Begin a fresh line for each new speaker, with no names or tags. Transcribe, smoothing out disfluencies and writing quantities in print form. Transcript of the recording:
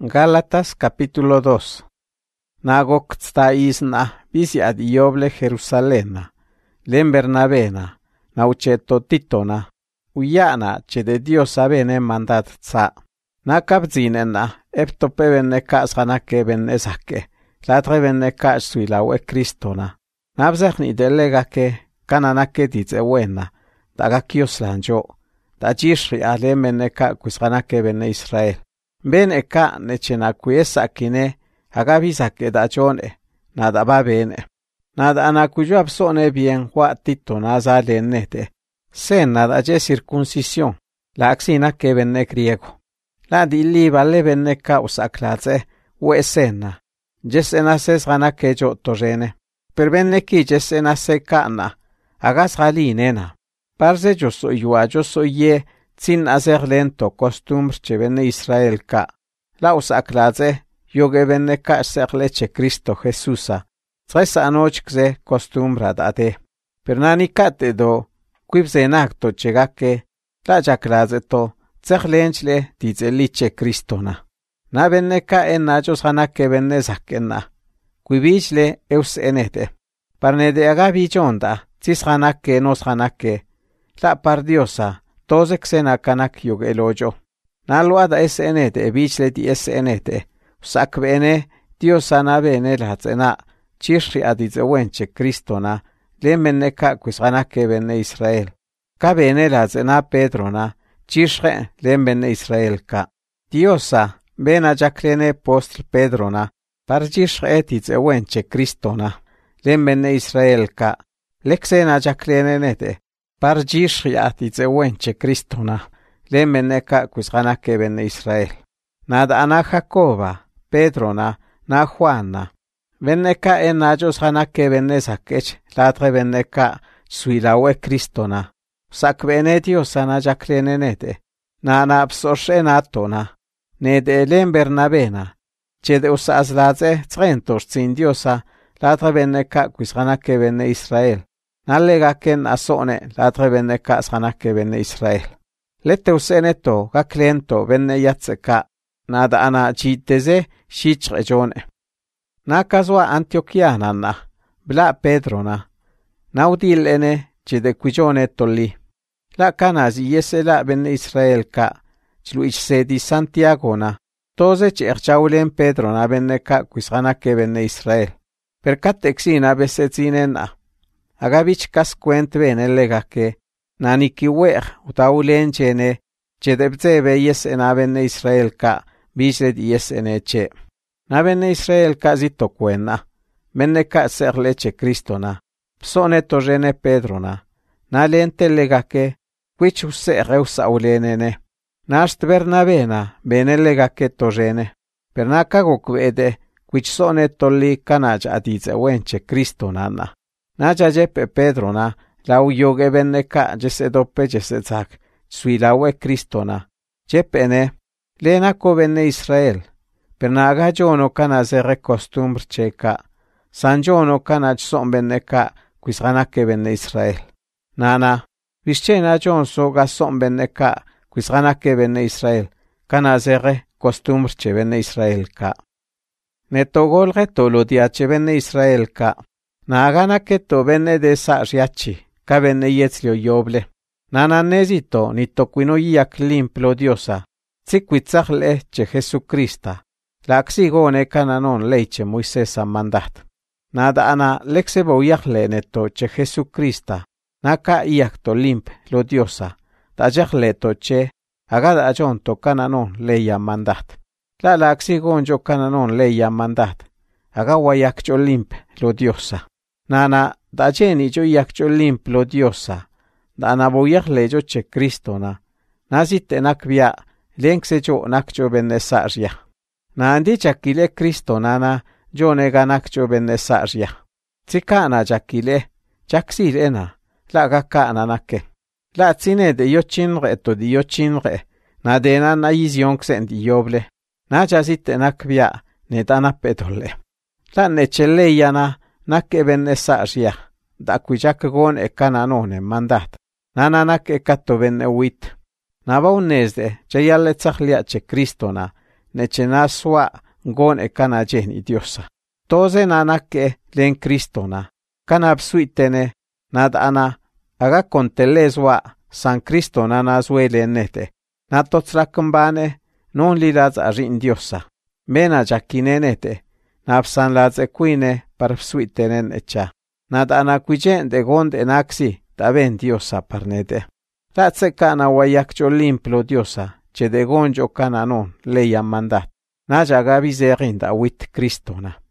Gálatas capítulo 2. Nagok isna visiad ioble Jerusalena, len Bernabena, naucheto Titona, uyana che de Dios avene mandat tsa. Nakabzinena, eptopevenne kasganake benezake, latrebenne kasuilawe Kristona. Nabzachni delegake, kananake ditzewena, dagakioslanjo, dajishri alemene kakusganake bene Israel. Ben eka nechenakuesakine, agabizake dachone, nada babene. Nada anakuyo absone bien wa tito nazalenete. Sen nada ye circuncisión, la axina que benne griego. La diliva le benne causaclaze, uesena. Yesenases gana que yo torrene. Per benne ki yesenase kana, agas galinena. Parze yo soy ye, sin hacer lento costumbre che benne Israel ka. La usaclaze, yo que benne ka ser leche Cristo Jesusa. Tres anochxe costumbra date. Per nani kate do, quibzenacto chegake, la jaclazeto, zerlenchle dizeliche Kristona. Na benne ka en nachos hanake benne zakena. Quibichle eus enete. Parnede agabichonda, cis hanake nos hanake. La pardiosa, tose xenakanak yug elojo. Naluada es enete, bichle di es enete. Usak bene, Dios sana bene la zena. Chishri aditzewenche Kristona, lemenne ka quisganake benne Israel. Ka bene la zena Pedrona, chishre lembenne Israel ka. Diosa, bena jaclene postl Pedrona, par chishre etitzewenche Kristona, lembenne Israel ka. Lexena jaclene nete, par chishri aditzewenche Kristona, lembenne ka quisganake benne Israel. Nada ana Jacoba, Pedrona, na Juana. Venneka en najos hanake benezakech, latre venneka suilawe Kristona. Sak venetio sana jaclenenete. Nana absorse natona. Nede len Bernabena. Ched usas laze trentos diosa, latre venneka quis hanake benne Israel. Nalegaken asone, latre venneka hanake benne Israel. Lete useneto, gaclento venne yatseka. Nada ana chiteze, shichre jone. Nakazwa Antiochianana, bla Pedrona, naudilene de quijone tolli. La canas yesela ben Israel ka, chluich sedi Santiagona, toze cherchaulen Pedrona benne ka quisganake benne Israel. Per catexina besetzinena, agavich casquent bene legake, nanikiwer utaulen chene, chedebzebe yesena benne Israel ka, bised yesene che. Na benne Israel casito quena, benne ca ser leche Kristona, psone torrene Pedrona, na lente legake, quich use reusaulenene, nast Bernabena, bene legake torrene, per na cago quede, quich sone tolli canaj adize wenche Kristonana. Na jajepe Pedrona, la uyoge benne ca jesedope jesezak, suilawe Kristona, jepene, lenako benne Israel. Per naga jono kana zere costumbre cheka. San jono kana son benne ka quisganake benne Israel. Nana, vischena jon soga son benne ka quisganake benne Israel. Kana zere costumbre che benne Israel ka. Netogol retolo diache benne Israel ka. Nagana keto benne de sa riachi. Ka benne yetzlio yoble. Nana nezito nito quino yak limplo diosa. Ziquitzachle che Jesucrista. La axigone cananon leiche Moisés mandat. Nada ana lexebo yachleneto che Jesucrista. Naka iacto limp lo diosa. Da yachleto che agada ajonto cananon leia mandat. La axigon yo cananon leia mandat. Agawa yakcho limp lo diosa. Nana da jeni yo yakcho limp lo diosa. Da anabo yachle yo che Kristona. Nazite nakvia lenkse yo nakcho benesaria. Na andi chakile Kristo nana jone ganakcho benne sarja. Tsikana chakile, chaksirena, la gakana nake. La tsine de yochinre to di yochinre, na dena na izionksen di yoble. Na chasite nakvia, ne dana pedole. La necheleyana, nake benne sarja, da kujak gon e kananone mandat. Nana nake katto benne wit. Na baunezde, chayalle tsachlia che Kristona, nechena swa ngone kana jeni Diosa. Toze na nake len Kristo na. Kana bsuitene nadana aga kontelezwa San Kristo na nazwele nete. Na totzrakambane non li laza rin Diosa. Mena jakinenete. Na psan laze kuine par bsuitenen echa. Nadana kuijen de gonde naksi taben Diosa parnete. Ratse kana wayakcho limplo Diosa. Che de gonjo kana non leia mandat. Naja gabi zerin da wit Kristo na.